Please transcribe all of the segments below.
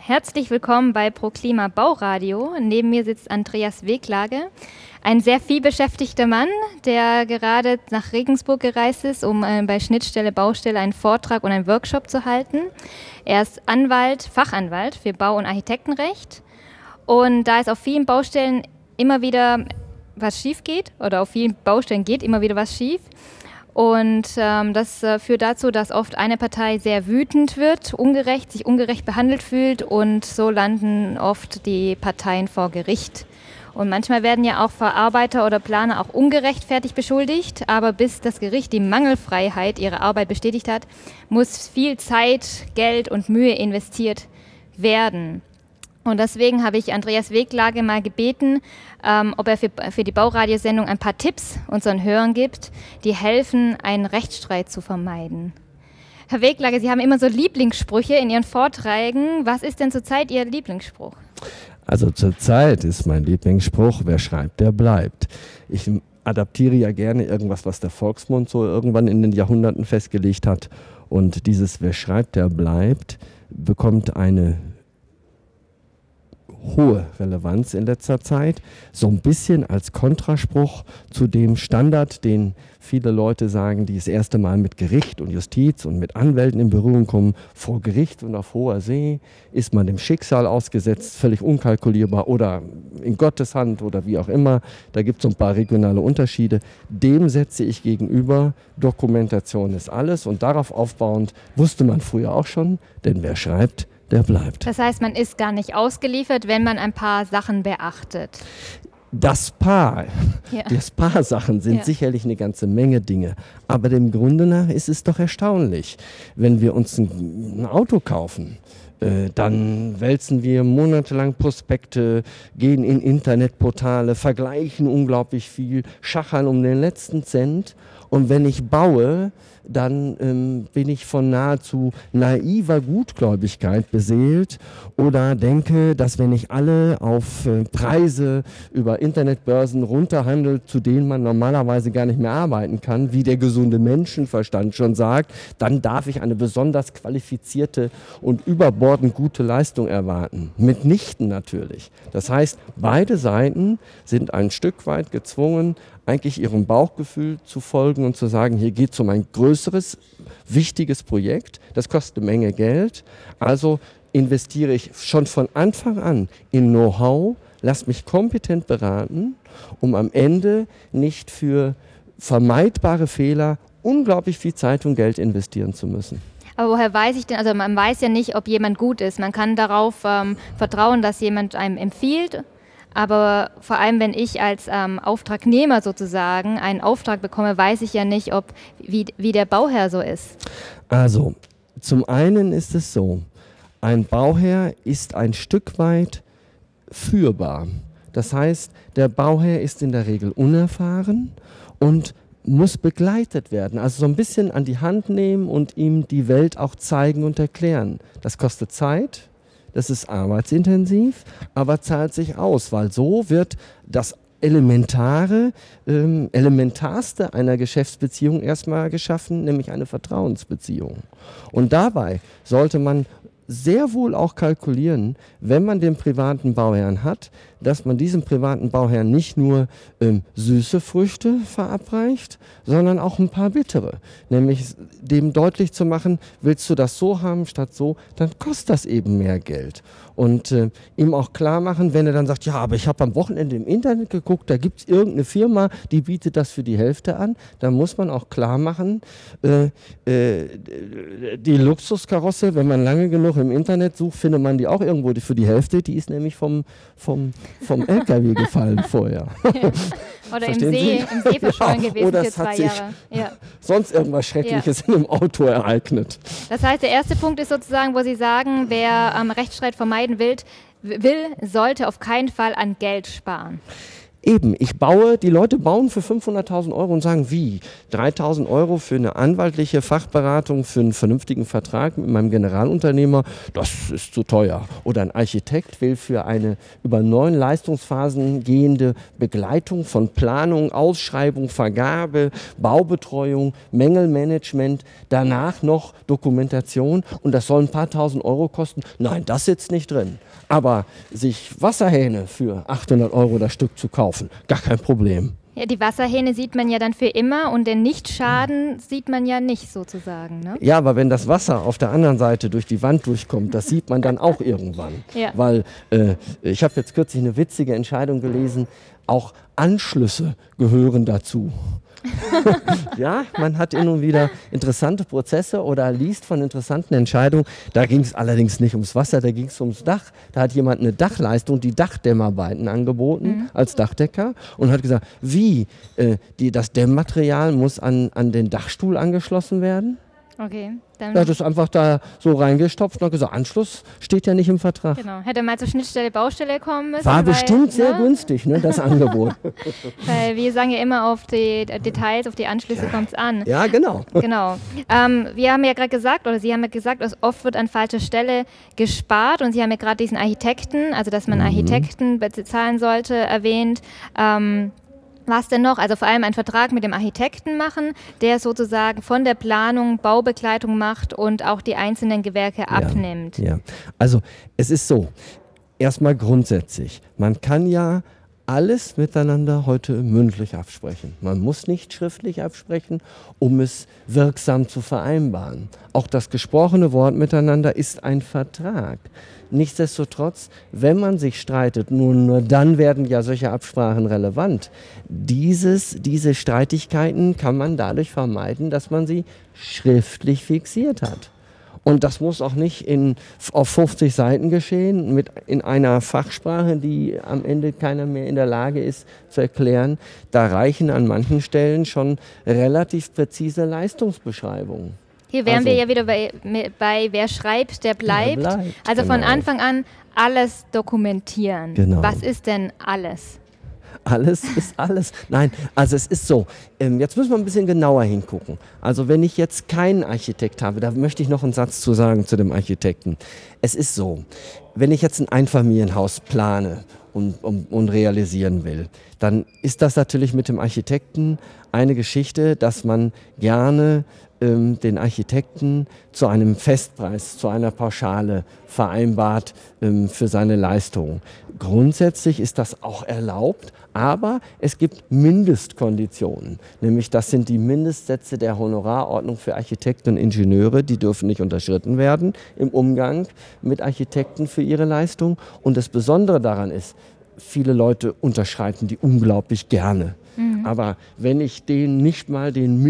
Herzlich willkommen bei ProKlima Bauradio. Neben mir sitzt Andreas Weglage, ein sehr vielbeschäftigter Mann, der gerade nach Regensburg gereist ist, um bei Schnittstelle Baustelle einen Vortrag und einen Workshop zu halten. Er ist Fachanwalt für Bau- und Architektenrecht. Und da es auf vielen Baustellen immer wieder was schief geht, oder auf vielen Baustellen geht immer wieder was schief, und das führt dazu, dass oft eine Partei sehr wütend wird, sich ungerecht behandelt fühlt, und so landen oft die Parteien vor Gericht. Und manchmal werden ja auch Verarbeiter oder Planer auch ungerechtfertigt beschuldigt, aber bis das Gericht die Mangelfreiheit ihrer Arbeit bestätigt hat, muss viel Zeit, Geld und Mühe investiert werden. Und deswegen habe ich Andreas Weglage mal gebeten, ob er für die Bauradiosendung ein paar Tipps unseren Hörern gibt, die helfen, einen Rechtsstreit zu vermeiden. Herr Weglage, Sie haben immer so Lieblingssprüche in Ihren Vorträgen. Was ist denn zurzeit Ihr Lieblingsspruch? Also zurzeit ist mein Lieblingsspruch: Wer schreibt, der bleibt. Ich adaptiere ja gerne irgendwas, was der Volksmund so irgendwann in den Jahrhunderten festgelegt hat. Und dieses Wer schreibt, der bleibt bekommt eine hohe Relevanz in letzter Zeit, so ein bisschen als Kontraspruch zu dem Standard, den viele Leute sagen, die das erste Mal mit Gericht und Justiz und mit Anwälten in Berührung kommen. Vor Gericht und auf hoher See ist man dem Schicksal ausgesetzt, völlig unkalkulierbar oder in Gottes Hand oder wie auch immer. Da gibt es so ein paar regionale Unterschiede. Dem setze ich gegenüber, Dokumentation ist alles, und darauf aufbauend wusste man früher auch schon, denn wer schreibt, der bleibt. Das heißt, man ist gar nicht ausgeliefert, wenn man ein paar Sachen beachtet. Das Paar Sachen sind sicherlich eine ganze Menge Dinge. Aber dem Grunde nach ist es doch erstaunlich, wenn wir uns ein Auto kaufen. Dann wälzen wir monatelang Prospekte, gehen in Internetportale, vergleichen unglaublich viel, schachern um den letzten Cent. Und wenn ich baue, dann bin ich von nahezu naiver Gutgläubigkeit beseelt oder denke, dass wenn ich alle auf Preise über Internetbörsen runterhandelt, zu denen man normalerweise gar nicht mehr arbeiten kann, wie der gesunde Menschenverstand schon sagt, dann darf ich eine besonders qualifizierte und überbordend gute Leistung erwarten. Mitnichten natürlich. Das heißt, beide Seiten sind ein Stück weit gezwungen, eigentlich ihrem Bauchgefühl zu folgen und zu sagen, hier geht es um ein größeres, wichtiges Projekt, das kostet eine Menge Geld, also investiere ich schon von Anfang an in Know-how, lass mich kompetent beraten, um am Ende nicht für vermeidbare Fehler unglaublich viel Zeit und Geld investieren zu müssen. Aber woher weiß ich denn, also man weiß ja nicht, ob jemand gut ist. Man kann darauf vertrauen, dass jemand einem empfiehlt. Aber vor allem, wenn ich als Auftragnehmer sozusagen einen Auftrag bekomme, weiß ich ja nicht, wie der Bauherr so ist. Also, zum einen ist es so, ein Bauherr ist ein Stück weit führbar. Das heißt, der Bauherr ist in der Regel unerfahren und muss begleitet werden, also so ein bisschen an die Hand nehmen und ihm die Welt auch zeigen und erklären. Das kostet Zeit. Das ist arbeitsintensiv, aber zahlt sich aus, weil so wird das Elementarste einer Geschäftsbeziehung erstmal geschaffen, nämlich eine Vertrauensbeziehung. Und dabei sollte man sehr wohl auch kalkulieren, wenn man den privaten Bauherrn hat, dass man diesem privaten Bauherrn nicht nur süße Früchte verabreicht, sondern auch ein paar bittere. Nämlich dem deutlich zu machen, willst du das so haben statt so, dann kostet das eben mehr Geld. Und ihm auch klar machen, wenn er dann sagt, ja, aber ich habe am Wochenende im Internet geguckt, da gibt es irgendeine Firma, die bietet das für die Hälfte an, dann muss man auch klar machen, die Luxuskarosse, wenn man lange genug im Internet sucht, findet man die auch irgendwo für die Hälfte, die ist nämlich vom LKW gefallen vorher. Oder im See verschollen gewesen oder für 2 Jahre. Ja. Sonst irgendwas Schreckliches in einem Auto ereignet. Das heißt, der erste Punkt ist sozusagen, wo Sie sagen, wer Rechtsstreit vermeiden will, sollte auf keinen Fall an Geld sparen. Eben, die Leute bauen für 500.000 Euro und sagen, wie? 3.000 Euro für eine anwaltliche Fachberatung, für einen vernünftigen Vertrag mit meinem Generalunternehmer, das ist zu teuer. Oder ein Architekt will für eine über 9 Leistungsphasen gehende Begleitung von Planung, Ausschreibung, Vergabe, Baubetreuung, Mängelmanagement, danach noch Dokumentation und das soll ein paar tausend Euro kosten. Nein, das sitzt nicht drin. Aber sich Wasserhähne für 800 Euro das Stück zu kaufen, gar kein Problem. Ja, die Wasserhähne sieht man ja dann für immer und den Nichtschaden sieht man ja nicht sozusagen, ne? Ja, aber wenn das Wasser auf der anderen Seite durch die Wand durchkommt, das sieht man dann auch irgendwann. Ja. Weil ich habe jetzt kürzlich eine witzige Entscheidung gelesen, auch Anschlüsse gehören dazu. Ja, man hat hin und wieder interessante Prozesse oder liest von interessanten Entscheidungen. Da ging es allerdings nicht ums Wasser, da ging es ums Dach. Da hat jemand eine Dachleistung, die Dachdämmarbeiten angeboten als Dachdecker und hat gesagt, das Dämmmaterial muss an den Dachstuhl angeschlossen werden. Okay. Er hat es einfach da so reingestopft und hat gesagt, Anschluss steht ja nicht im Vertrag. Genau. Hätte mal zur Schnittstelle Baustelle kommen müssen. War bestimmt sehr günstig, ne, das Angebot. Weil wir sagen ja immer, auf die Details, auf die Anschlüsse kommt es an. Ja, genau. Genau. Wir haben ja gerade gesagt, oder Sie haben ja gesagt, dass oft wird an falscher Stelle gespart und Sie haben ja gerade diesen Architekten, also dass man Architekten bezahlen sollte, erwähnt. Was denn noch? Also vor allem einen Vertrag mit dem Architekten machen, der sozusagen von der Planung Baubegleitung macht und auch die einzelnen Gewerke abnimmt. Ja, also es ist so, erstmal grundsätzlich, man kann ja alles miteinander heute mündlich absprechen. Man muss nicht schriftlich absprechen, um es wirksam zu vereinbaren. Auch das gesprochene Wort miteinander ist ein Vertrag. Nichtsdestotrotz, wenn man sich streitet, nur dann werden ja solche Absprachen relevant. Diese Streitigkeiten kann man dadurch vermeiden, dass man sie schriftlich fixiert hat. Und das muss auch nicht auf 50 Seiten geschehen, in einer Fachsprache, die am Ende keiner mehr in der Lage ist zu erklären. Da reichen an manchen Stellen schon relativ präzise Leistungsbeschreibungen. Hier wären wir ja wieder bei wer schreibt, der bleibt. Also von Anfang an alles dokumentieren. Genau. Was ist denn alles? Alles ist alles. Nein, also es ist so. Jetzt müssen wir ein bisschen genauer hingucken. Also wenn ich jetzt keinen Architekt habe, da möchte ich noch einen Satz zu sagen zu dem Architekten. Es ist so, wenn ich jetzt ein Einfamilienhaus plane und realisieren will, dann ist das natürlich mit dem Architekten eine Geschichte, dass man gerne den Architekten zu einem Festpreis, zu einer Pauschale vereinbart für seine Leistung. Grundsätzlich ist das auch erlaubt, aber es gibt Mindestkonditionen. Nämlich das sind die Mindestsätze der Honorarordnung für Architekten und Ingenieure, die dürfen nicht unterschritten werden im Umgang mit Architekten für ihre Leistung. Und das Besondere daran ist, viele Leute unterschreiten die unglaublich gerne. Aber wenn ich denen nicht mal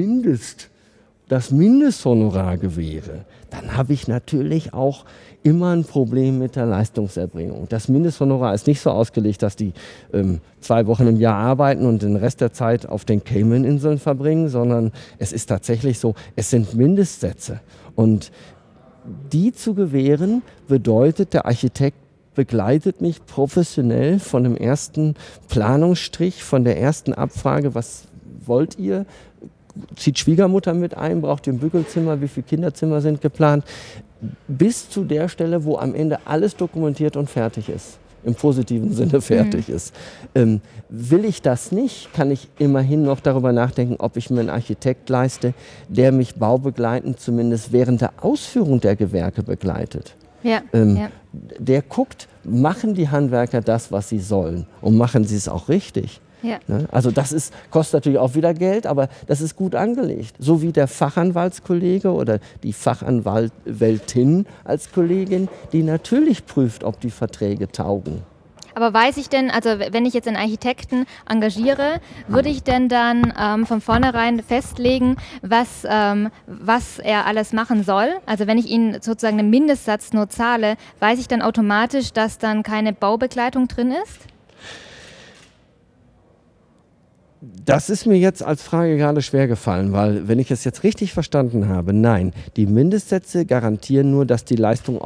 das Mindesthonorar gewähre, dann habe ich natürlich auch immer ein Problem mit der Leistungserbringung. Das Mindesthonorar ist nicht so ausgelegt, dass die 2 Wochen im Jahr arbeiten und den Rest der Zeit auf den Cayman-Inseln verbringen, sondern es ist tatsächlich so, es sind Mindestsätze. Und die zu gewähren bedeutet, der Architekt begleitet mich professionell von dem ersten Planungsstrich, von der ersten Abfrage, was wollt ihr? Zieht Schwiegermutter mit ein, braucht ihr ein Bügelzimmer, wie viele Kinderzimmer sind geplant, bis zu der Stelle, wo am Ende alles dokumentiert und fertig ist, im positiven Sinne fertig ist. Will ich das nicht, kann ich immerhin noch darüber nachdenken, ob ich mir einen Architekt leiste, der mich baubegleitend zumindest während der Ausführung der Gewerke begleitet. Ja, Der guckt, machen die Handwerker das, was sie sollen und machen sie es auch richtig. Ja. Also das kostet natürlich auch wieder Geld, aber das ist gut angelegt. So wie der Fachanwaltskollege oder die Fachanwältin als Kollegin, die natürlich prüft, ob die Verträge taugen. Aber weiß ich denn, also wenn ich jetzt einen Architekten engagiere, würde ich denn dann von vornherein festlegen, was er alles machen soll? Also wenn ich ihn sozusagen einen Mindestsatz nur zahle, weiß ich dann automatisch, dass dann keine Baubegleitung drin ist? Das ist mir jetzt als Frage gerade schwer gefallen, weil, wenn ich es jetzt richtig verstanden habe, nein, die Mindestsätze garantieren nur, dass die Leistung auch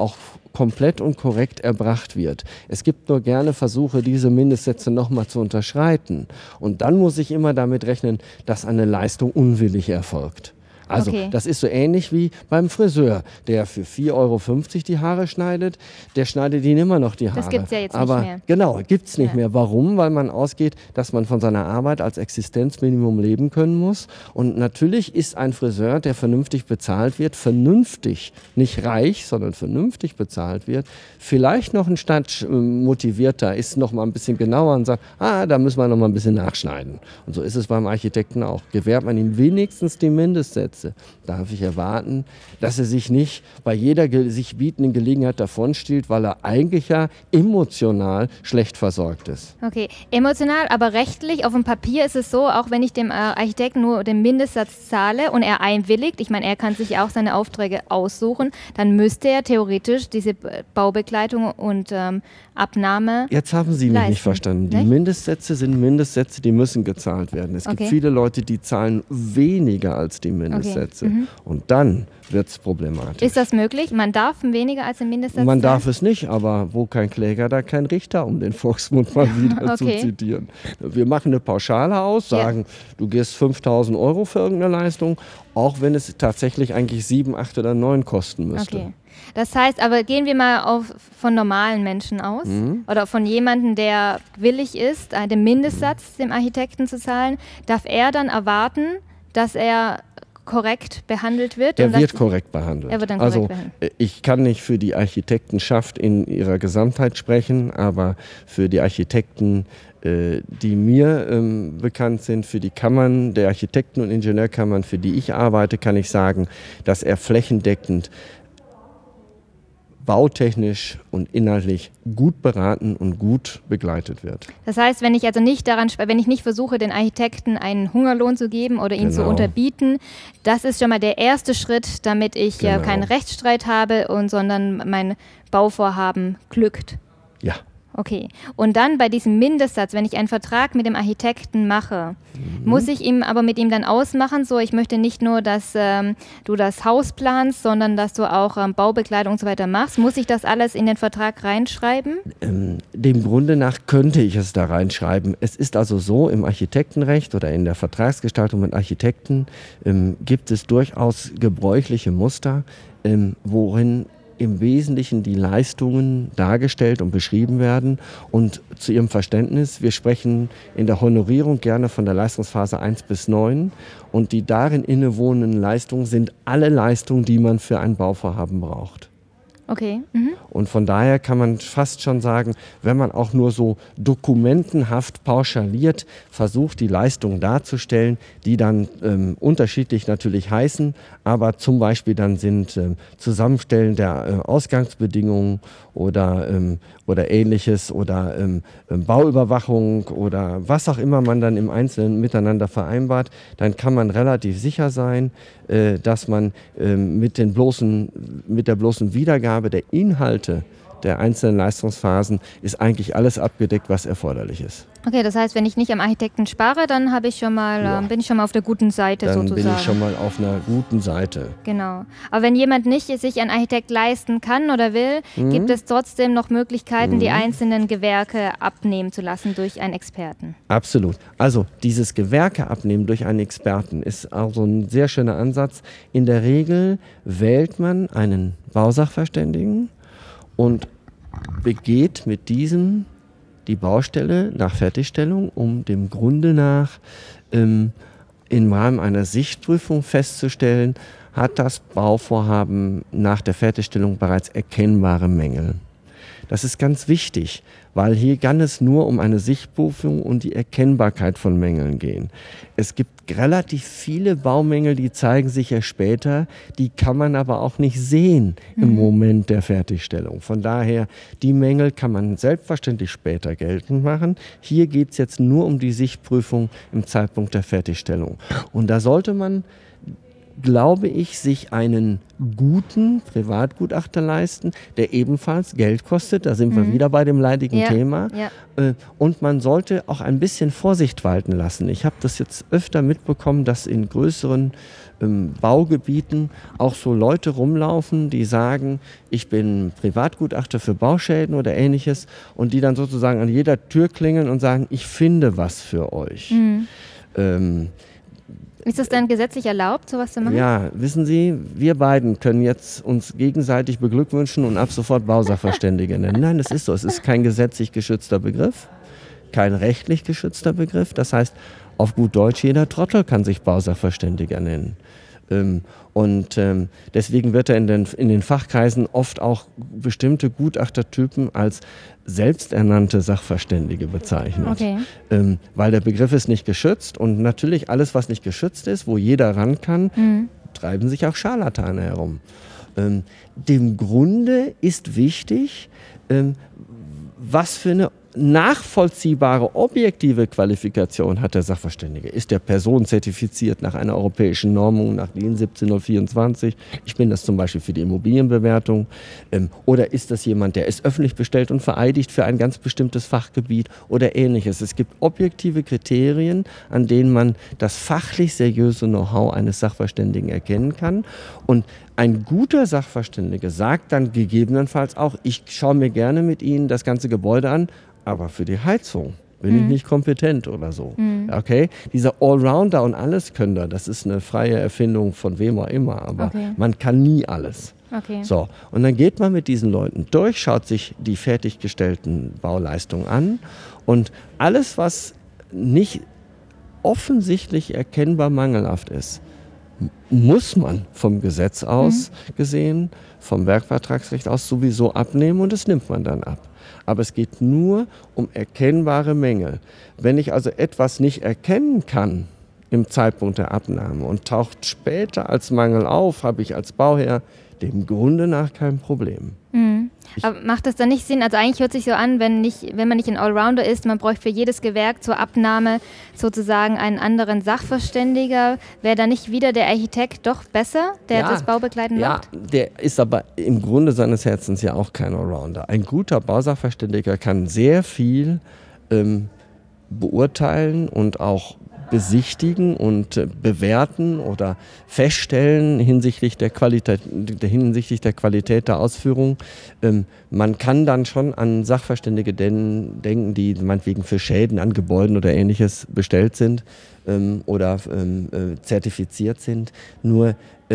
komplett und korrekt erbracht wird. Es gibt nur gerne Versuche, diese Mindestsätze nochmal zu unterschreiten. Und dann muss ich immer damit rechnen, dass eine Leistung unwillig erfolgt. Also das ist so ähnlich wie beim Friseur, der für 4,50 € die Haare schneidet, der schneidet ihnen immer noch die Haare. Das gibt es ja jetzt Aber nicht mehr. Genau, gibt es nicht mehr. Warum? Weil man ausgeht, dass man von seiner Arbeit als Existenzminimum leben können muss. Und natürlich ist ein Friseur, der vernünftig bezahlt wird, vernünftig, nicht reich, sondern vernünftig bezahlt wird, vielleicht noch ein Stück motivierter, ist noch mal ein bisschen genauer und sagt, da müssen wir noch mal ein bisschen nachschneiden. Und so ist es beim Architekten auch. Gewährt man ihm wenigstens die Mindestsätze, darf ich erwarten, dass er sich nicht bei jeder sich bietenden Gelegenheit davonstiehlt, weil er eigentlich ja emotional schlecht versorgt ist. Okay, emotional, aber rechtlich, auf dem Papier ist es so, auch wenn ich dem Architekten nur den Mindestsatz zahle und er einwilligt, ich meine, er kann sich auch seine Aufträge aussuchen, dann müsste er theoretisch diese Baubegleitung und Abnahme Jetzt haben Sie mich nicht verstanden. Die Mindestsätze sind Mindestsätze, die müssen gezahlt werden. Es gibt viele Leute, die zahlen weniger als die Mindestsätze. Und dann wird es problematisch. Ist das möglich? Man darf weniger als den Mindestsatz Man darf es nicht, aber wo kein Kläger, da kein Richter, um den Volksmund mal wieder zu zitieren. Wir machen eine Pauschale aus, sagen, du gehst 5.000 € für irgendeine Leistung, auch wenn es tatsächlich eigentlich 7, 8 oder 9 kosten müsste. Okay. Das heißt, aber gehen wir mal von normalen Menschen aus oder von jemandem, der willig ist, den Mindestsatz dem Architekten zu zahlen, darf er dann erwarten, dass er korrekt behandelt wird? Er wird korrekt behandelt. Er wird dann korrekt behandelt. Ich kann nicht für die Architektenschaft in ihrer Gesamtheit sprechen, aber für die Architekten, die mir bekannt sind, für die Kammern der Architekten- und Ingenieurkammern, für die ich arbeite, kann ich sagen, dass er flächendeckend bautechnisch und inhaltlich gut beraten und gut begleitet wird. Das heißt, wenn ich also nicht wenn ich nicht versuche, den Architekten einen Hungerlohn zu geben oder ihn zu unterbieten, das ist schon mal der erste Schritt, damit ich keinen Rechtsstreit habe sondern mein Bauvorhaben glückt. Ja. Okay. Und dann bei diesem Mindestsatz, wenn ich einen Vertrag mit dem Architekten mache, muss ich aber mit ihm dann ausmachen, so ich möchte nicht nur, dass du das Haus planst, sondern dass du auch Baubekleidung und so weiter machst. Muss ich das alles in den Vertrag reinschreiben? Dem Grunde nach könnte ich es da reinschreiben. Es ist also so, im Architektenrecht oder in der Vertragsgestaltung mit Architekten gibt es durchaus gebräuchliche Muster, worin im Wesentlichen die Leistungen dargestellt und beschrieben werden. Und zu Ihrem Verständnis, wir sprechen in der Honorierung gerne von der Leistungsphase 1 bis 9 und die darin innewohnenden Leistungen sind alle Leistungen, die man für ein Bauvorhaben braucht. Okay. Und von daher kann man fast schon sagen, wenn man auch nur so dokumentenhaft pauschaliert versucht, die Leistungen darzustellen, die dann unterschiedlich natürlich heißen, aber zum Beispiel dann sind Zusammenstellen der Ausgangsbedingungen oder Ähnliches oder Bauüberwachung oder was auch immer man dann im Einzelnen miteinander vereinbart, dann kann man relativ sicher sein, dass man mit der bloßen Wiedergabe der Inhalte der einzelnen Leistungsphasen ist eigentlich alles abgedeckt, was erforderlich ist. Okay, das heißt, wenn ich nicht am Architekten spare, dann bin ich schon mal auf der guten Seite dann sozusagen. Dann bin ich schon mal auf einer guten Seite. Genau. Aber wenn jemand nicht sich einen Architekt leisten kann oder will, gibt es trotzdem noch Möglichkeiten, die einzelnen Gewerke abnehmen zu lassen durch einen Experten. Absolut. Also dieses Gewerke abnehmen durch einen Experten ist also ein sehr schöner Ansatz. In der Regel wählt man einen Bausachverständigen und begeht mit diesem die Baustelle nach Fertigstellung, um dem Grunde nach im Rahmen einer Sichtprüfung festzustellen, hat das Bauvorhaben nach der Fertigstellung bereits erkennbare Mängel. Das ist ganz wichtig, weil hier kann es nur um eine Sichtprüfung und die Erkennbarkeit von Mängeln gehen. Es gibt relativ viele Baumängel, die zeigen sich ja später, die kann man aber auch nicht sehen im Moment der Fertigstellung. Von daher, die Mängel kann man selbstverständlich später geltend machen. Hier geht es jetzt nur um die Sichtprüfung im Zeitpunkt der Fertigstellung. Und da sollte man glaube ich, sich einen guten Privatgutachter leisten, der ebenfalls Geld kostet. Da sind wir wieder bei dem leidigen Thema. Ja. Und man sollte auch ein bisschen Vorsicht walten lassen. Ich habe das jetzt öfter mitbekommen, dass in größeren Baugebieten auch so Leute rumlaufen, die sagen, ich bin Privatgutachter für Bauschäden oder Ähnliches und die dann sozusagen an jeder Tür klingeln und sagen, ich finde was für euch. Ist das dann gesetzlich erlaubt, sowas zu machen? Ja, wissen Sie, wir beiden können jetzt uns gegenseitig beglückwünschen und ab sofort Bausachverständige nennen. Nein, das ist so. Es ist kein gesetzlich geschützter Begriff, kein rechtlich geschützter Begriff. Das heißt, auf gut Deutsch, jeder Trottel kann sich Bausachverständiger nennen. Deswegen wird er in den Fachkreisen oft auch bestimmte Gutachtertypen als selbsternannte Sachverständige bezeichnet. Okay. Weil der Begriff ist nicht geschützt und natürlich alles, was nicht geschützt ist, wo jeder ran kann, treiben sich auch Scharlatane herum. Dem Grunde ist wichtig, was für eine nachvollziehbare, objektive Qualifikation hat der Sachverständige. Ist der Person zertifiziert nach einer europäischen Normung, nach DIN 17024? Ich bin das zum Beispiel für die Immobilienbewertung. Oder ist das jemand, der ist öffentlich bestellt und vereidigt für ein ganz bestimmtes Fachgebiet oder Ähnliches? Es gibt objektive Kriterien, an denen man das fachlich seriöse Know-how eines Sachverständigen erkennen kann. Und ein guter Sachverständige sagt dann gegebenenfalls auch, ich schaue mir gerne mit Ihnen das ganze Gebäude an, aber für die Heizung bin ich nicht kompetent oder so. Okay? Dieser Allrounder und Alleskönner, das ist eine freie Erfindung von wem auch immer, aber man kann nie alles. Okay. So, und dann geht man mit diesen Leuten durch, schaut sich die fertiggestellten Bauleistungen an und alles, was nicht offensichtlich erkennbar mangelhaft ist, muss man vom Gesetz aus gesehen, vom Werkvertragsrecht aus sowieso abnehmen und das nimmt man dann ab. Aber es geht nur um erkennbare Mängel. Wenn ich also etwas nicht erkennen kann im Zeitpunkt der Abnahme und taucht später als Mangel auf, habe ich als Bauherr dem Grunde nach kein Problem. Aber macht das dann nicht Sinn? Also eigentlich hört sich so an, wenn man nicht ein Allrounder ist, man bräuchte für jedes Gewerk zur Abnahme sozusagen einen anderen Sachverständiger. Wäre da nicht wieder der Architekt doch besser, der das Baubegleiten macht? Ja, der ist aber im Grunde seines Herzens ja auch kein Allrounder. Ein guter Bausachverständiger kann sehr viel beurteilen und auch besichtigen und bewerten oder feststellen hinsichtlich der Qualität der Ausführung. Man kann dann schon an Sachverständige denken, die meinetwegen für Schäden an Gebäuden oder Ähnliches bestellt sind oder zertifiziert sind. Nur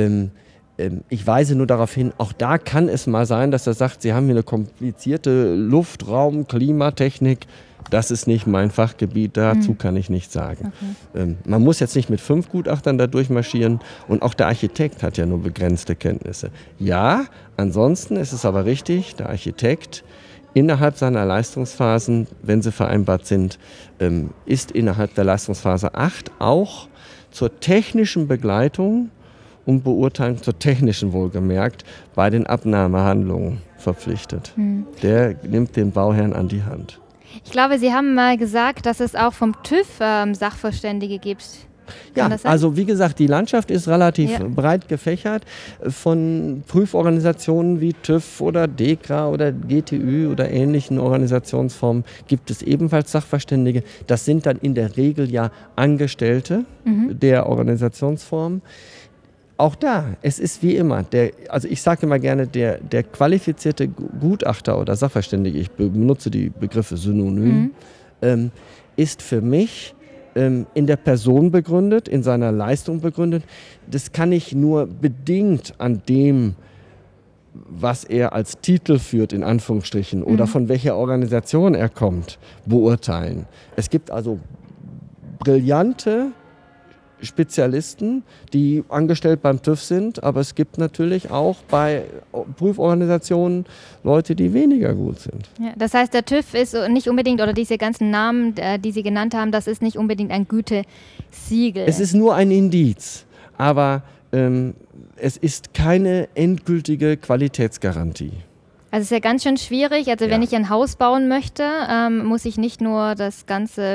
ich weise nur darauf hin, auch da kann es mal sein, dass er sagt, Sie haben hier eine komplizierte Luftraum, Klimatechnik. Das ist nicht mein Fachgebiet, dazu kann ich nichts sagen. Okay. Man muss jetzt nicht mit 5 Gutachtern da durchmarschieren und auch der Architekt hat ja nur begrenzte Kenntnisse. Ja, ansonsten ist es aber richtig, der Architekt innerhalb seiner Leistungsphasen, wenn sie vereinbart sind, ist innerhalb der Leistungsphase 8 auch zur technischen Begleitung und Beurteilung, zur technischen wohlgemerkt, bei den Abnahmehandlungen verpflichtet. Der nimmt den Bauherrn an die Hand. Ich glaube, Sie haben mal gesagt, dass es auch vom TÜV Sachverständige gibt. Ja, also wie gesagt, die Landschaft ist relativ breit gefächert. Von Prüforganisationen wie TÜV oder DEKRA oder GTÜ oder ähnlichen Organisationsformen gibt es ebenfalls Sachverständige. Das sind dann in der Regel ja Angestellte der Organisationsform. Auch da, es ist wie immer, also ich sage immer gerne, der qualifizierte Gutachter oder Sachverständige, ich benutze die Begriffe synonym, ist für mich in der Person begründet, in seiner Leistung begründet. Das kann ich nur bedingt an dem, was er als Titel führt, in Anführungsstrichen, oder von welcher Organisation er kommt, beurteilen. Es gibt also brillante Spezialisten, die angestellt beim TÜV sind, aber es gibt natürlich auch bei Prüforganisationen Leute, die weniger gut sind. Ja, das heißt, der TÜV ist nicht unbedingt, oder diese ganzen Namen, die Sie genannt haben, das ist nicht unbedingt ein Gütesiegel. Es ist nur ein Indiz, aber es ist keine endgültige Qualitätsgarantie. Also es ist ja ganz schön schwierig. Also wenn ich ein Haus bauen möchte, muss ich nicht nur das ganze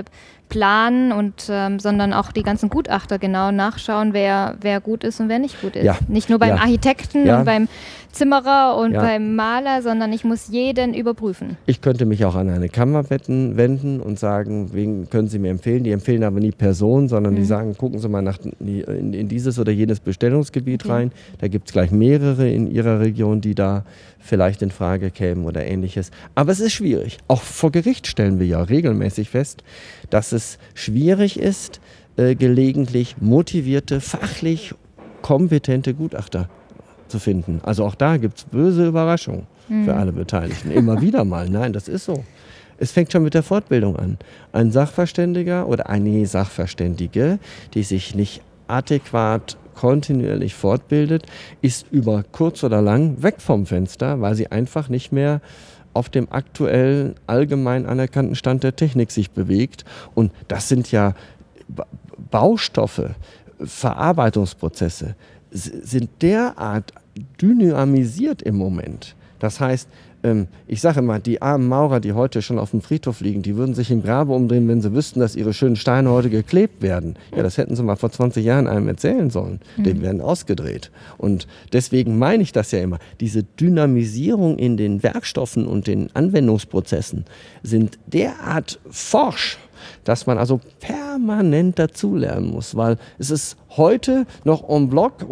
planen sondern auch die ganzen Gutachter genau nachschauen, wer gut ist und wer nicht gut ist. Ja. Nicht nur beim Architekten und beim Zimmerer und beim Maler, sondern ich muss jeden überprüfen. Ich könnte mich auch an eine Kammer wenden und sagen, wen können Sie mir empfehlen? Die empfehlen aber nie Personen, sondern die sagen, gucken Sie mal in dieses oder jenes Bestellungsgebiet rein. Da gibt es gleich mehrere in Ihrer Region, die da vielleicht in Frage kämen oder Ähnliches. Aber es ist schwierig. Auch vor Gericht stellen wir ja regelmäßig fest, dass es schwierig ist, gelegentlich motivierte, fachlich kompetente Gutachter zu finden. Also auch da gibt es böse Überraschungen für alle Beteiligten. Immer wieder mal. Nein, das ist so. Es fängt schon mit der Fortbildung an. Ein Sachverständiger oder eine Sachverständige, die sich nicht adäquat kontinuierlich fortbildet, ist über kurz oder lang weg vom Fenster, weil sie einfach nicht mehr auf dem aktuellen, allgemein anerkannten Stand der Technik sich bewegt. Und das sind ja Baustoffe, Verarbeitungsprozesse, sind derart dynamisiert im Moment. Das heißt, ich sage immer, die armen Maurer, die heute schon auf dem Friedhof liegen, die würden sich im Grabe umdrehen, wenn sie wüssten, dass ihre schönen Steine heute geklebt werden. Ja, das hätten sie mal vor 20 Jahren einem erzählen sollen. Die werden ausgedreht. Und deswegen meine ich das ja immer. Diese Dynamisierung in den Werkstoffen und den Anwendungsprozessen sind derart forsch, dass man also permanent dazulernen muss, weil es ist heute noch en bloc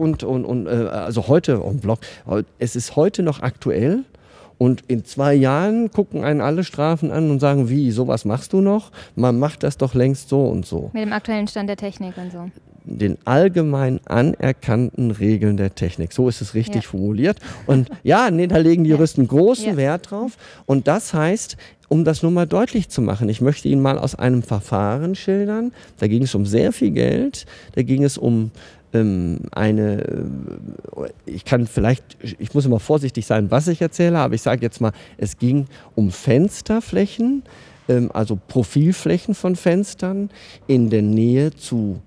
es ist heute noch aktuell. Und in 2 Jahren gucken einen alle Strafen an und sagen, wie, sowas machst du noch? Man macht das doch längst so und so. Mit dem aktuellen Stand der Technik und so. Den allgemein anerkannten Regeln der Technik. So ist es richtig formuliert. Und da legen die Juristen großen Wert drauf. Und das heißt, um das nur mal deutlich zu machen, ich möchte Ihnen mal aus einem Verfahren schildern. Da ging es um sehr viel Geld. Da ging es um ich muss immer vorsichtig sein, was ich erzähle, aber ich sage jetzt mal, es ging um Fensterflächen, also Profilflächen von Fenstern in der Nähe zu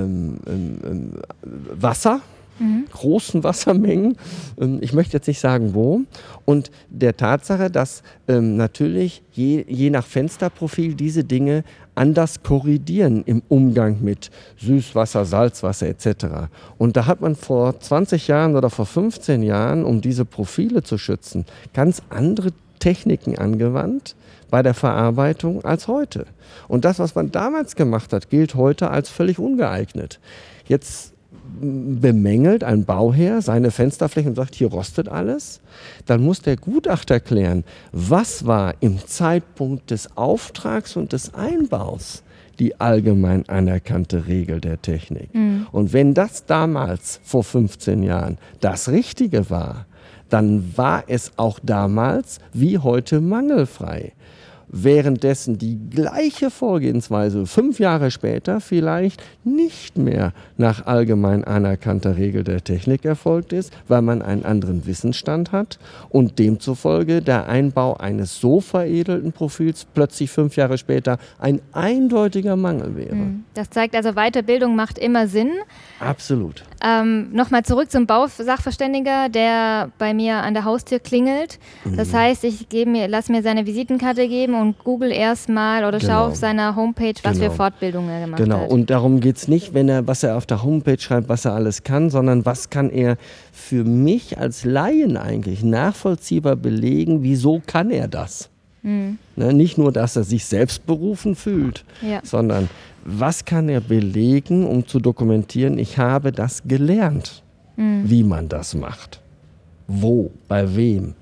Wasser, großen Wassermengen. Ich möchte jetzt nicht sagen, wo. Und der Tatsache, dass natürlich je nach Fensterprofil diese Dinge anders korrigieren im Umgang mit Süßwasser, Salzwasser etc. Und da hat man vor 20 Jahren oder vor 15 Jahren, um diese Profile zu schützen, ganz andere Techniken angewandt bei der Verarbeitung als heute. Und das, was man damals gemacht hat, gilt heute als völlig ungeeignet. Jetzt bemängelt ein Bauherr seine Fensterflächen und sagt, hier rostet alles, dann muss der Gutachter klären, was war im Zeitpunkt des Auftrags und des Einbaus die allgemein anerkannte Regel der Technik. Und wenn das damals vor 15 Jahren das Richtige war, dann war es auch damals wie heute mangelfrei. Währenddessen die gleiche Vorgehensweise 5 Jahre später vielleicht nicht mehr nach allgemein anerkannter Regel der Technik erfolgt ist, weil man einen anderen Wissensstand hat und demzufolge der Einbau eines so veredelten Profils plötzlich 5 Jahre später ein eindeutiger Mangel wäre. Das zeigt also, Weiterbildung macht immer Sinn. Absolut. Nochmal zurück zum Bausachverständiger, der bei mir an der Haustür klingelt. Das heißt, ich lasse mir seine Visitenkarte geben und google erstmal oder schaue auf seiner Homepage, was für Fortbildungen er gemacht hat. Genau, und darum geht es nicht, was er auf der Homepage schreibt, was er alles kann, sondern was kann er für mich als Laien eigentlich nachvollziehbar belegen, wieso kann er das? Nicht nur, dass er sich selbst berufen fühlt, sondern was kann er belegen, um zu dokumentieren, ich habe das gelernt, wie man das macht. Wo, bei wem?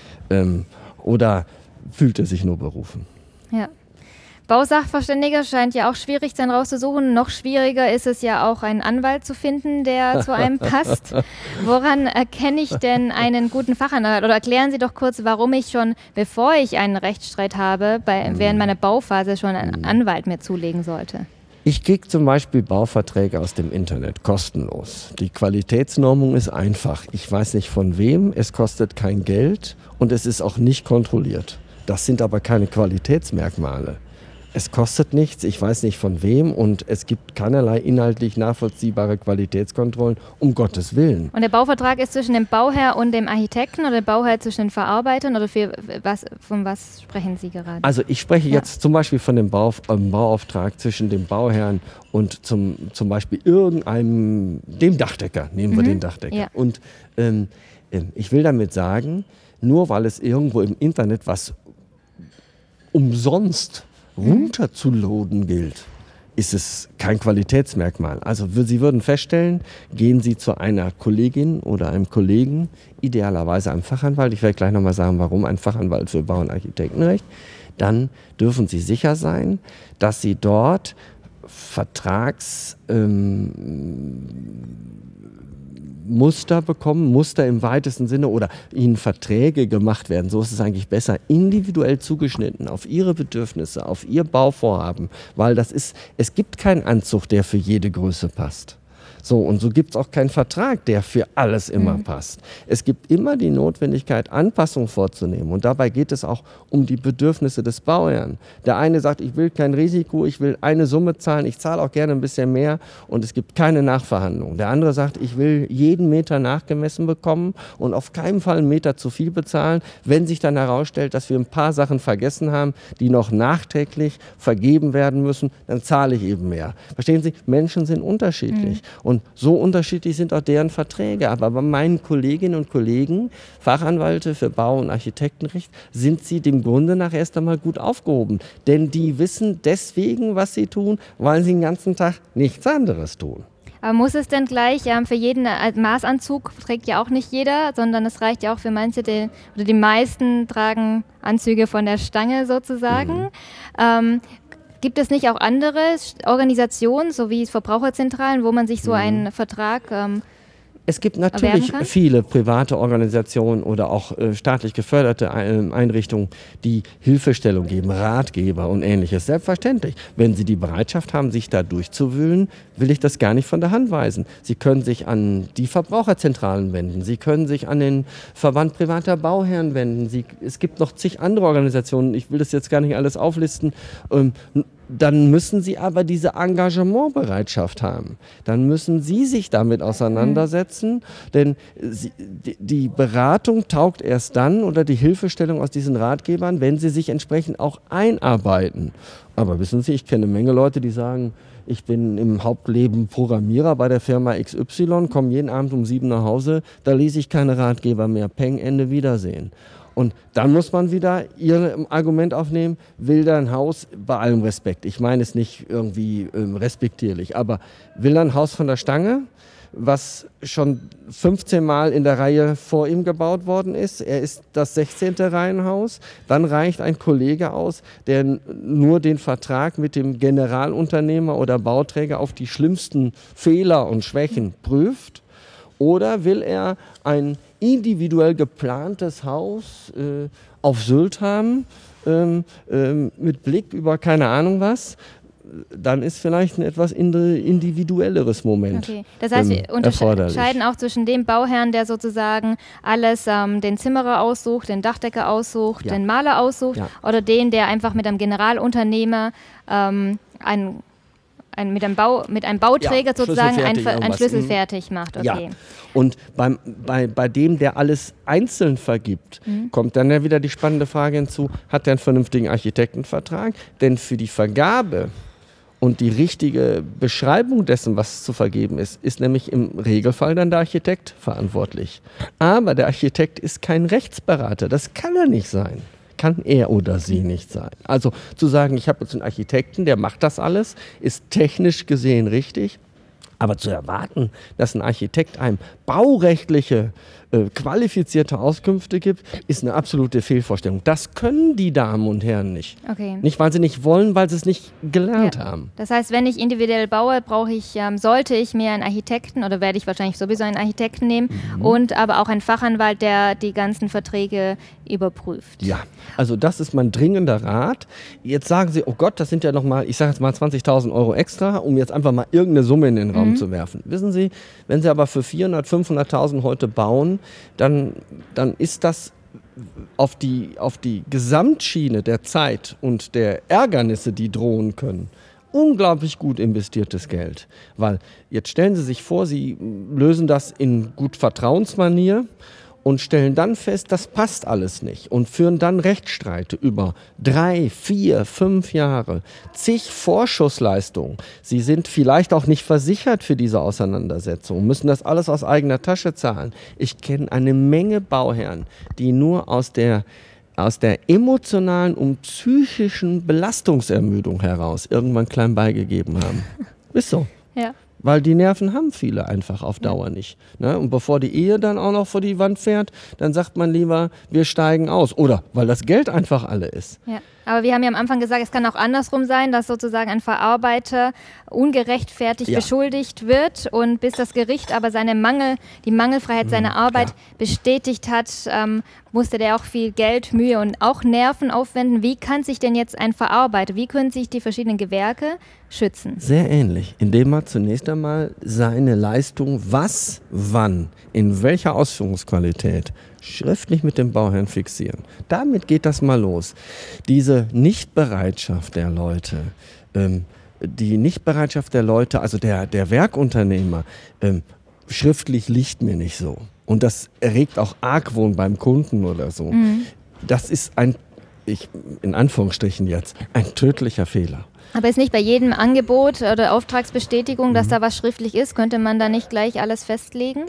Oder fühlt er sich nur berufen? Ja. Bausachverständiger scheint ja auch schwierig sein rauszusuchen. Noch schwieriger ist es ja auch, einen Anwalt zu finden, der zu einem passt. Woran erkenne ich denn einen guten Fachanwalt? Oder erklären Sie doch kurz, warum ich schon, bevor ich einen Rechtsstreit habe, während meiner Bauphase schon einen Anwalt mir zulegen sollte. Ich kriege zum Beispiel Bauverträge aus dem Internet, kostenlos. Die Qualitätsnormung ist einfach. Ich weiß nicht von wem, es kostet kein Geld und es ist auch nicht kontrolliert. Das sind aber keine Qualitätsmerkmale. Es kostet nichts, ich weiß nicht von wem und es gibt keinerlei inhaltlich nachvollziehbare Qualitätskontrollen, um Gottes Willen. Und der Bauvertrag ist zwischen dem Bauherr und dem Architekten oder der Bauherr zwischen den Verarbeitern oder von was sprechen Sie gerade? Also ich spreche jetzt zum Beispiel von dem Bauauftrag zwischen dem Bauherrn und zum Beispiel dem Dachdecker, nehmen wir den Dachdecker. Ja. Und ich will damit sagen, nur weil es irgendwo im Internet was umsonst runterzuladen gilt, ist es kein Qualitätsmerkmal. Also Sie würden feststellen, gehen Sie zu einer Kollegin oder einem Kollegen, idealerweise einem Fachanwalt, ich werde gleich nochmal sagen, warum ein Fachanwalt für Bau- und Architektenrecht, dann dürfen Sie sicher sein, dass Sie dort Muster bekommen, Muster im weitesten Sinne oder ihnen Verträge gemacht werden. So ist es eigentlich besser, individuell zugeschnitten auf ihre Bedürfnisse, auf ihr Bauvorhaben, weil es gibt keinen Anzug, der für jede Größe passt. So, und so gibt es auch keinen Vertrag, der für alles immer passt. Es gibt immer die Notwendigkeit, Anpassungen vorzunehmen. Und dabei geht es auch um die Bedürfnisse des Bauherrn. Der eine sagt, ich will kein Risiko, ich will eine Summe zahlen, ich zahle auch gerne ein bisschen mehr und es gibt keine Nachverhandlung. Der andere sagt, ich will jeden Meter nachgemessen bekommen und auf keinen Fall einen Meter zu viel bezahlen. Wenn sich dann herausstellt, dass wir ein paar Sachen vergessen haben, die noch nachträglich vergeben werden müssen, dann zahle ich eben mehr. Verstehen Sie? Menschen sind unterschiedlich. Und so unterschiedlich sind auch deren Verträge. Aber bei meinen Kolleginnen und Kollegen, Fachanwälte für Bau- und Architektenrecht, sind sie dem Grunde nach erst einmal gut aufgehoben. Denn die wissen deswegen, was sie tun, weil sie den ganzen Tag nichts anderes tun. Aber muss es denn gleich für jeden Maßanzug trägt ja auch nicht jeder, sondern es reicht ja auch für manche, die meisten tragen Anzüge von der Stange sozusagen. Gibt es nicht auch andere Organisationen, so wie Verbraucherzentralen, wo man sich so einen Vertrag Es gibt natürlich viele private Organisationen oder auch staatlich geförderte Einrichtungen, die Hilfestellung geben, Ratgeber und Ähnliches. Selbstverständlich. Wenn Sie die Bereitschaft haben, sich da durchzuwühlen, will ich das gar nicht von der Hand weisen. Sie können sich an die Verbraucherzentralen wenden. Sie können sich an den Verband privater Bauherren wenden. Es gibt noch zig andere Organisationen. Ich will das jetzt gar nicht alles auflisten. Dann müssen Sie aber diese Engagementbereitschaft haben. Dann müssen Sie sich damit auseinandersetzen, denn die Beratung taugt erst dann oder die Hilfestellung aus diesen Ratgebern, wenn Sie sich entsprechend auch einarbeiten. Aber wissen Sie, ich kenne eine Menge Leute, die sagen, ich bin im Hauptleben Programmierer bei der Firma XY, komme jeden Abend um 7 nach Hause, da lese ich keine Ratgeber mehr. Peng, Ende, Wiedersehen. Und dann muss man wieder ihr Argument aufnehmen, will da ein Haus, bei allem Respekt, ich meine es nicht irgendwie respektierlich, aber will da ein Haus von der Stange, was schon 15 Mal in der Reihe vor ihm gebaut worden ist. Er ist das 16. Reihenhaus. Dann reicht ein Kollege aus, der nur den Vertrag mit dem Generalunternehmer oder Bauträger auf die schlimmsten Fehler und Schwächen prüft. Oder will er ein individuell geplantes Haus auf Sylt haben, mit Blick über keine Ahnung was? Dann ist vielleicht ein etwas individuelleres Moment. Okay. Das heißt, wir unterscheiden auch zwischen dem Bauherrn, der sozusagen alles, den Zimmerer aussucht, den Dachdecker aussucht, den Maler aussucht, oder den, der einfach mit einem Generalunternehmer mit einem Bauträger sozusagen einen Schlüssel fertig macht. Okay. Ja. Und bei dem, der alles einzeln vergibt, kommt dann ja wieder die spannende Frage hinzu, hat er einen vernünftigen Architektenvertrag? Denn für die Vergabe und die richtige Beschreibung dessen, was zu vergeben ist, ist nämlich im Regelfall dann der Architekt verantwortlich. Aber der Architekt ist kein Rechtsberater, das kann er nicht sein. Kann er oder sie nicht sein. Also zu sagen, ich habe jetzt einen Architekten, der macht das alles, ist technisch gesehen richtig. Aber zu erwarten, dass ein Architekt einem baurechtliche, qualifizierte Auskünfte gibt, ist eine absolute Fehlvorstellung. Das können die Damen und Herren nicht. Okay. Nicht, weil sie nicht wollen, weil sie es nicht gelernt haben. Das heißt, wenn ich individuell baue, sollte ich mir einen Architekten, oder werde ich wahrscheinlich sowieso einen Architekten nehmen, und aber auch einen Fachanwalt, der die ganzen Verträge überprüft. Ja, also das ist mein dringender Rat. Jetzt sagen Sie, oh Gott, das sind ja nochmal, ich sage jetzt mal 20.000 Euro extra, um jetzt einfach mal irgendeine Summe in den Raum zu werfen. Wissen Sie, wenn Sie aber für 400.000, 500.000 heute bauen, dann ist das auf die Gesamtschiene der Zeit und der Ärgernisse, die drohen können, unglaublich gut investiertes Geld. Weil jetzt stellen Sie sich vor, Sie lösen das in gut Vertrauensmanier und stellen dann fest, das passt alles nicht und führen dann Rechtsstreite über 3, 4, 5 Jahre, zig Vorschussleistungen. Sie sind vielleicht auch nicht versichert für diese Auseinandersetzung, müssen das alles aus eigener Tasche zahlen. Ich kenne eine Menge Bauherren, die nur aus der emotionalen und psychischen Belastungsermüdung heraus irgendwann klein beigegeben haben. Ist so. Ja. Weil die Nerven haben viele einfach auf Dauer nicht. Ne? Und bevor die Ehe dann auch noch vor die Wand fährt, dann sagt man lieber, wir steigen aus. Oder weil das Geld einfach alle ist. Ja. Aber wir haben ja am Anfang gesagt, es kann auch andersrum sein, dass sozusagen ein Verarbeiter ungerechtfertigt beschuldigt wird und bis das Gericht aber die Mangelfreiheit seiner Arbeit bestätigt hat, musste der auch viel Geld, Mühe und auch Nerven aufwenden. Wie kann sich denn jetzt ein Verarbeiter, wie können sich die verschiedenen Gewerke schützen? Sehr ähnlich, indem er zunächst einmal seine Leistung, was, wann, in welcher Ausführungsqualität, schriftlich mit dem Bauherrn fixieren. Damit geht das mal los. Diese Nichtbereitschaft der Leute, also der Werkunternehmer, schriftlich liegt mir nicht so. Und das erregt auch Argwohn beim Kunden oder so. Das ist in Anführungsstrichen jetzt, ein tödlicher Fehler. Aber ist nicht bei jedem Angebot oder Auftragsbestätigung, dass da was schriftlich ist, könnte man da nicht gleich alles festlegen?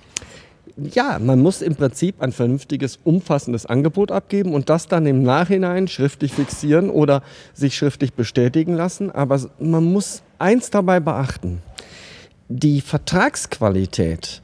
Ja, man muss im Prinzip ein vernünftiges, umfassendes Angebot abgeben und das dann im Nachhinein schriftlich fixieren oder sich schriftlich bestätigen lassen. Aber man muss eins dabei beachten: Die Vertragsqualität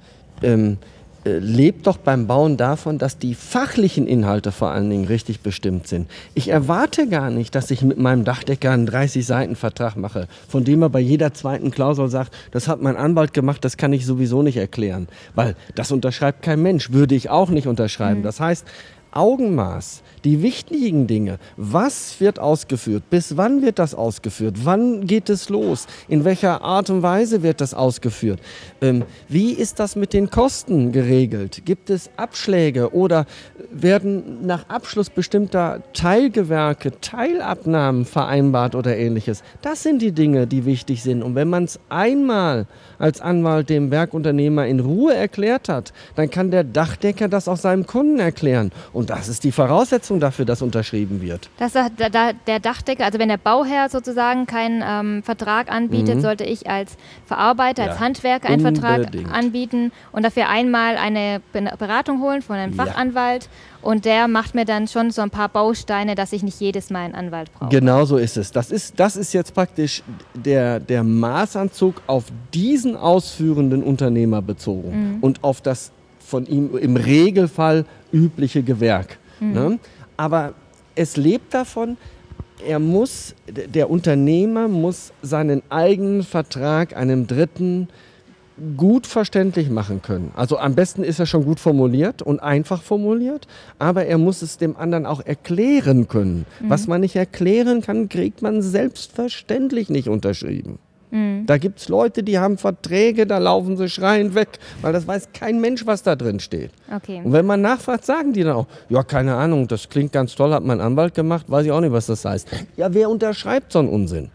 lebt doch beim Bauen davon, dass die fachlichen Inhalte vor allen Dingen richtig bestimmt sind. Ich erwarte gar nicht, dass ich mit meinem Dachdecker einen 30-Seiten-Vertrag mache, von dem er bei jeder zweiten Klausel sagt, das hat mein Anwalt gemacht, das kann ich sowieso nicht erklären. Weil das unterschreibt kein Mensch, würde ich auch nicht unterschreiben. Das heißt, Augenmaß, die wichtigen Dinge, was wird ausgeführt, bis wann wird das ausgeführt, wann geht es los, in welcher Art und Weise wird das ausgeführt, wie ist das mit den Kosten geregelt, gibt es Abschläge oder werden nach Abschluss bestimmter Teilgewerke Teilabnahmen vereinbart oder ähnliches. Das sind die Dinge, die wichtig sind und wenn man es einmal als Anwalt dem Werkunternehmer in Ruhe erklärt hat, dann kann der Dachdecker das auch seinem Kunden erklären. Und das ist die Voraussetzung dafür, dass unterschrieben wird. Dass der Dachdecker, also wenn der Bauherr sozusagen keinen Vertrag anbietet, sollte ich als Verarbeiter, als Handwerker einen Vertrag anbieten und dafür einmal eine Beratung holen von einem Fachanwalt. Und der macht mir dann schon so ein paar Bausteine, dass ich nicht jedes Mal einen Anwalt brauche. Genau so ist es. Das ist jetzt praktisch der Maßanzug auf diesen ausführenden Unternehmer bezogen und auf das von ihm im Regelfall übliche Gewerk. Ne? Aber es lebt davon, der Unternehmer muss seinen eigenen Vertrag einem Dritten gut verständlich machen können. Also am besten ist er schon gut formuliert und einfach formuliert, aber er muss es dem anderen auch erklären können. Was man nicht erklären kann, kriegt man selbstverständlich nicht unterschrieben. Da gibt es Leute, die haben Verträge, da laufen sie schreiend weg, weil das weiß kein Mensch, was da drin steht. Okay. Und wenn man nachfragt, sagen die dann auch, ja, keine Ahnung, das klingt ganz toll, hat mein Anwalt gemacht, weiß ich auch nicht, was das heißt. Ja, wer unterschreibt so einen Unsinn?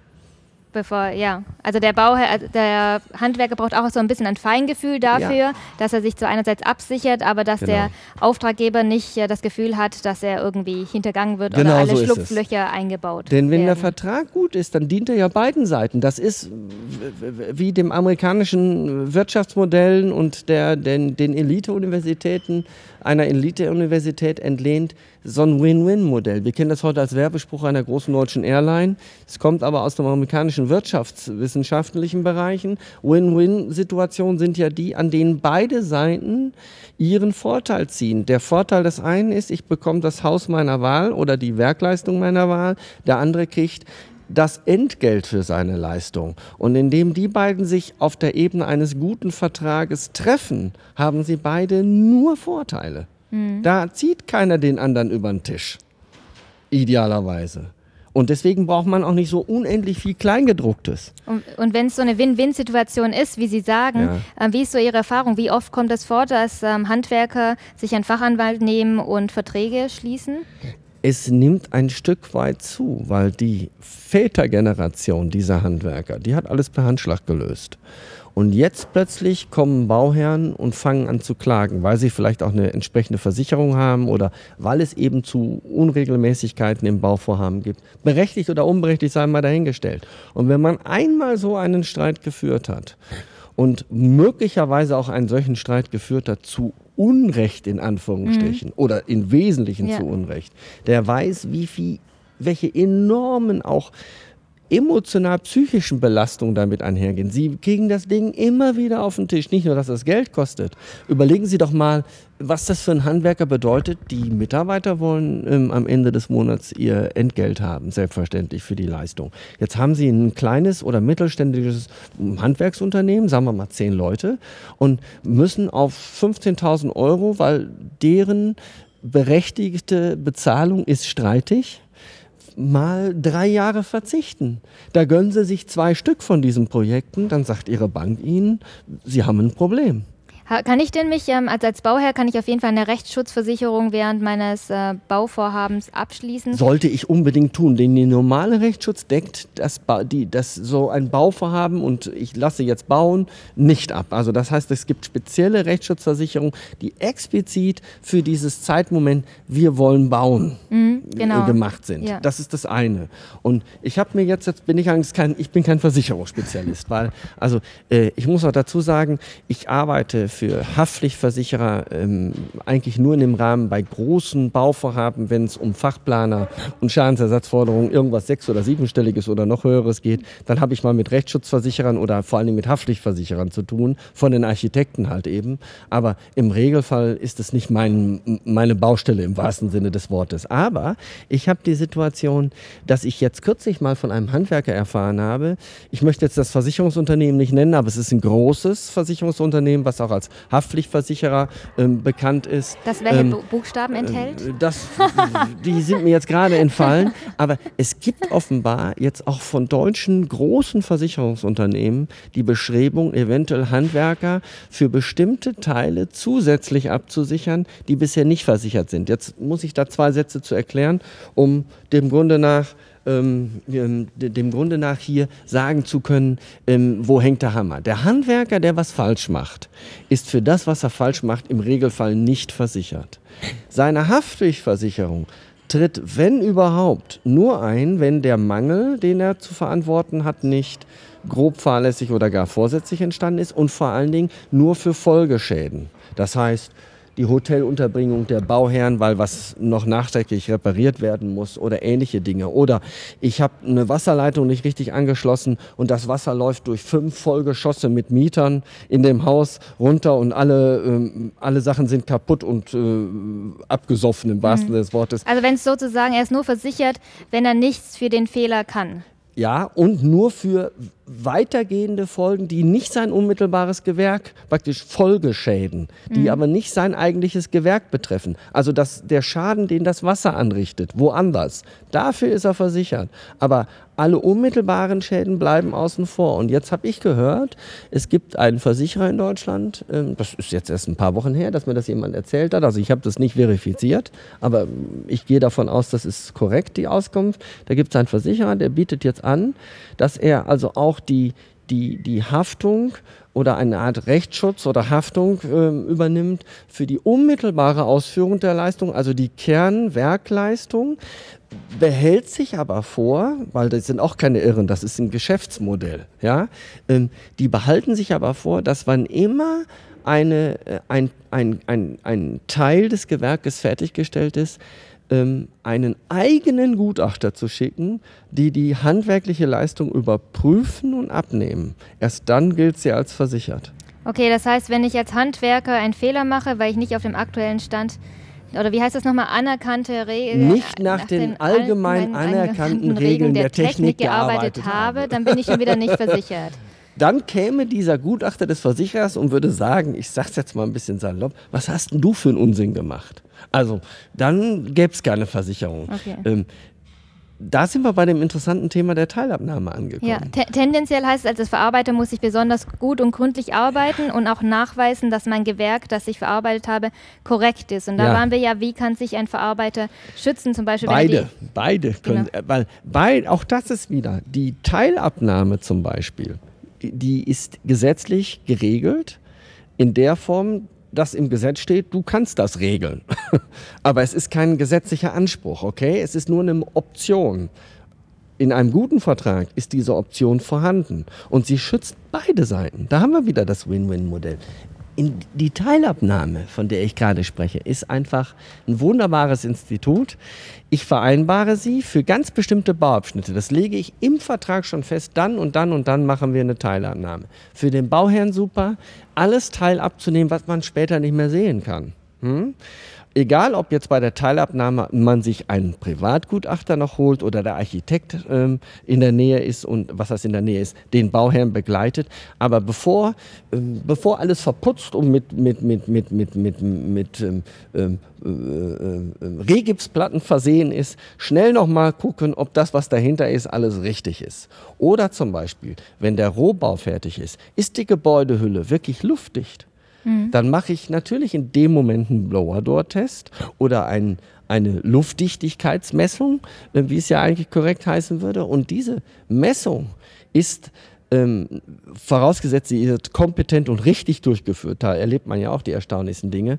Also der Handwerker braucht auch so ein bisschen ein Feingefühl dafür, dass er sich zwar einerseits absichert, aber dass der Auftraggeber nicht das Gefühl hat, dass er irgendwie hintergangen wird oder alle Schlupflöcher eingebaut werden. Denn wenn der Vertrag gut ist, dann dient er ja beiden Seiten. Das ist wie dem amerikanischen Wirtschaftsmodellen und den Elite-Universitäten, einer Elite-Universität entlehnt, so ein Win-Win-Modell. Wir kennen das heute als Werbespruch einer großen deutschen Airline. Es kommt aber aus dem amerikanischen wirtschaftswissenschaftlichen Bereichen. Win-Win-Situationen sind ja die, an denen beide Seiten ihren Vorteil ziehen. Der Vorteil des einen ist, ich bekomme das Haus meiner Wahl oder die Werkleistung meiner Wahl. Der andere kriegt das Entgelt für seine Leistung. Und indem die beiden sich auf der Ebene eines guten Vertrages treffen, haben sie beide nur Vorteile. Da zieht keiner den anderen über den Tisch. Idealerweise. Und deswegen braucht man auch nicht so unendlich viel Kleingedrucktes. Und wenn es so eine Win-Win-Situation ist, wie Sie sagen, wie ist so Ihre Erfahrung? Wie oft kommt es vor, dass Handwerker sich einen Fachanwalt nehmen und Verträge schließen? Es nimmt ein Stück weit zu, weil die Vätergeneration dieser Handwerker, die hat alles per Handschlag gelöst. Und jetzt plötzlich kommen Bauherren und fangen an zu klagen, weil sie vielleicht auch eine entsprechende Versicherung haben oder weil es eben zu Unregelmäßigkeiten im Bauvorhaben gibt. Berechtigt oder unberechtigt, sei mal dahingestellt. Und wenn man einmal so einen Streit geführt hat und möglicherweise auch einen solchen Streit geführt hat zu Unrecht in Anführungsstrichen oder im Wesentlichen zu Unrecht, der weiß, welche enormen auch emotional-psychischen Belastungen damit einhergehen. Sie kriegen das Ding immer wieder auf den Tisch. Nicht nur, dass das Geld kostet. Überlegen Sie doch mal, was das für einen Handwerker bedeutet. Die Mitarbeiter wollen am Ende des Monats ihr Entgelt haben, selbstverständlich für die Leistung. Jetzt haben Sie ein kleines oder mittelständisches Handwerksunternehmen, sagen wir mal 10 Leute, und müssen auf 15.000 €, weil deren berechtigte Bezahlung ist streitig, mal 3 Jahre verzichten. Da gönnen Sie sich 2 Stück von diesen Projekten, dann sagt Ihre Bank Ihnen, Sie haben ein Problem. Kann ich denn mich, als Bauherr, kann ich auf jeden Fall eine Rechtsschutzversicherung während meines Bauvorhabens abschließen? Sollte ich unbedingt tun, denn der normale Rechtsschutz deckt das so ein Bauvorhaben und ich lasse jetzt bauen nicht ab. Also das heißt, es gibt spezielle Rechtsschutzversicherungen, die explizit für dieses Zeitmoment, wir wollen bauen, gemacht sind. Ja. Das ist das eine. Und ich habe mir jetzt bin ich bin kein Versicherungsspezialist, weil, also ich muss auch dazu sagen, ich arbeite für Haftpflichtversicherer eigentlich nur in dem Rahmen bei großen Bauvorhaben, wenn es um Fachplaner und Schadensersatzforderungen irgendwas 6- oder 7-stelliges oder noch höheres geht, dann habe ich mal mit Rechtsschutzversicherern oder vor allen Dingen mit Haftpflichtversicherern zu tun, von den Architekten halt eben. Aber im Regelfall ist es nicht meine Baustelle im wahrsten Sinne des Wortes. Aber ich habe die Situation, dass ich jetzt kürzlich mal von einem Handwerker erfahren habe, ich möchte jetzt das Versicherungsunternehmen nicht nennen, aber es ist ein großes Versicherungsunternehmen, was auch als Haftpflichtversicherer bekannt ist. Das welche Buchstaben enthält? Die sind mir jetzt gerade entfallen. Aber es gibt offenbar jetzt auch von deutschen großen Versicherungsunternehmen die Bestrebung, eventuell Handwerker für bestimmte Teile zusätzlich abzusichern, die bisher nicht versichert sind. Jetzt muss ich da 2 Sätze zu erklären, um dem Grunde nach hier sagen zu können, wo hängt der Hammer. Der Handwerker, der was falsch macht, ist für das, was er falsch macht, im Regelfall nicht versichert. Seine Haftpflichtversicherung tritt, wenn überhaupt, nur ein, wenn der Mangel, den er zu verantworten hat, nicht grob fahrlässig oder gar vorsätzlich entstanden ist und vor allen Dingen nur für Folgeschäden. Das heißt, die Hotelunterbringung der Bauherren, weil was noch nachträglich repariert werden muss oder ähnliche Dinge. Oder ich habe eine Wasserleitung nicht richtig angeschlossen und das Wasser läuft durch 5 Vollgeschosse mit Mietern in dem Haus runter und alle Sachen sind kaputt und abgesoffen im wahrsten Sinne des Wortes. Also wenn es sozusagen, er ist nur versichert, wenn er nichts für den Fehler kann. Ja, und nur für weitergehende Folgen, die nicht sein unmittelbares Gewerk, praktisch Folgeschäden, die aber nicht sein eigentliches Gewerk betreffen. Also der Schaden, den das Wasser anrichtet, woanders, dafür ist er versichert. Aber alle unmittelbaren Schäden bleiben außen vor. Und jetzt habe ich gehört, es gibt einen Versicherer in Deutschland, das ist jetzt erst ein paar Wochen her, dass mir das jemand erzählt hat, also ich habe das nicht verifiziert, aber ich gehe davon aus, das ist korrekt, die Auskunft. Da gibt es einen Versicherer, der bietet jetzt an, dass er also auch die Haftung oder eine Art Rechtsschutz oder Haftung übernimmt für die unmittelbare Ausführung der Leistung, also die Kernwerkleistung, behält sich aber vor, weil das sind auch keine Irren, das ist ein Geschäftsmodell, ja? Die behalten sich aber vor, dass wann immer ein Teil des Gewerkes fertiggestellt ist, einen eigenen Gutachter zu schicken, die handwerkliche Leistung überprüfen und abnehmen. Erst dann gilt sie als versichert. Okay, das heißt, wenn ich als Handwerker einen Fehler mache, weil ich nicht auf dem aktuellen Stand, oder wie heißt das nochmal, anerkannte Regeln? Nicht nach den allgemein anerkannten Regeln der Technik gearbeitet habe, dann bin ich schon wieder nicht versichert. Dann käme dieser Gutachter des Versicherers und würde sagen, ich sag's jetzt mal ein bisschen salopp, was hast denn du für einen Unsinn gemacht? Also, dann gäbe es keine Versicherung. Okay. da sind wir bei dem interessanten Thema der Teilabnahme angekommen. Ja, tendenziell heißt es, als Verarbeiter muss ich besonders gut und gründlich arbeiten und auch nachweisen, dass mein Gewerk, das ich verarbeitet habe, korrekt ist. Und da waren wir ja, wie kann sich ein Verarbeiter schützen, zum Beispiel? Beide können, weil auch das ist wieder, die Teilabnahme zum Beispiel, die ist gesetzlich geregelt in der Form, dass im Gesetz steht, du kannst das regeln. Aber es ist kein gesetzlicher Anspruch, okay? Es ist nur eine Option. In einem guten Vertrag ist diese Option vorhanden und sie schützt beide Seiten. Da haben wir wieder das Win-Win-Modell. Die Teilabnahme, von der ich gerade spreche, ist einfach ein wunderbares Institut. Ich vereinbare sie für ganz bestimmte Bauabschnitte. Das lege ich im Vertrag schon fest. Dann und dann und dann machen wir eine Teilabnahme. Für den Bauherrn super, alles Teil abzunehmen, was man später nicht mehr sehen kann. Egal, ob jetzt bei der Teilabnahme man sich einen Privatgutachter noch holt oder der Architekt in der Nähe ist und was das in der Nähe ist, den Bauherrn begleitet. Aber bevor alles verputzt und mit Rehgipsplatten versehen ist, schnell nochmal gucken, ob das, was dahinter ist, alles richtig ist. Oder zum Beispiel, wenn der Rohbau fertig ist die Gebäudehülle wirklich luftdicht? Dann mache ich natürlich in dem Moment einen Blower-Door-Test oder eine Luftdichtigkeitsmessung, wie es ja eigentlich korrekt heißen würde. Und diese Messung ist, vorausgesetzt, sie ist kompetent und richtig durchgeführt, da erlebt man ja auch die erstaunlichsten Dinge,